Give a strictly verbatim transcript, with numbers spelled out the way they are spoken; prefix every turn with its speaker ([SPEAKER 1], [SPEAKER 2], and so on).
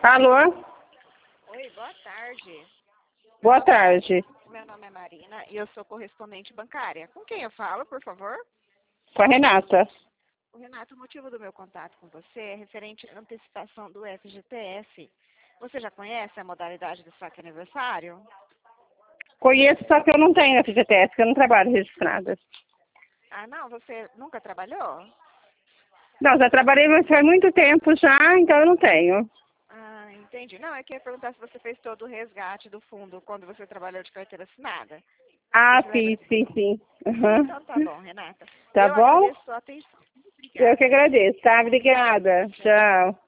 [SPEAKER 1] Alô?
[SPEAKER 2] Oi, boa tarde.
[SPEAKER 1] Boa tarde.
[SPEAKER 2] Meu nome é Marina e eu sou correspondente bancária. Com quem eu falo, por favor?
[SPEAKER 1] Com a Renata.
[SPEAKER 2] O Renato, o motivo do meu contato com você é referente à antecipação do F G T S. Você já conhece a modalidade do saque aniversário?
[SPEAKER 1] Conheço, só que eu não tenho F G T S, que eu não trabalho registrada.
[SPEAKER 2] Ah, não? Você nunca trabalhou?
[SPEAKER 1] Não, já trabalhei, mas faz muito tempo já, então eu não tenho.
[SPEAKER 2] Ah, entendi. Não, é que eu ia perguntar se você fez todo o resgate do fundo quando você trabalhou de carteira assinada. Você
[SPEAKER 1] Ah,
[SPEAKER 2] se lembra?
[SPEAKER 1] fiz, sim, sim. Uhum.
[SPEAKER 2] Então tá bom, Renata.
[SPEAKER 1] Tá
[SPEAKER 2] Eu
[SPEAKER 1] bom?
[SPEAKER 2] agradeço a sua atenção.
[SPEAKER 1] Eu que
[SPEAKER 2] Obrigada.
[SPEAKER 1] agradeço, tá? Obrigada. Tchau.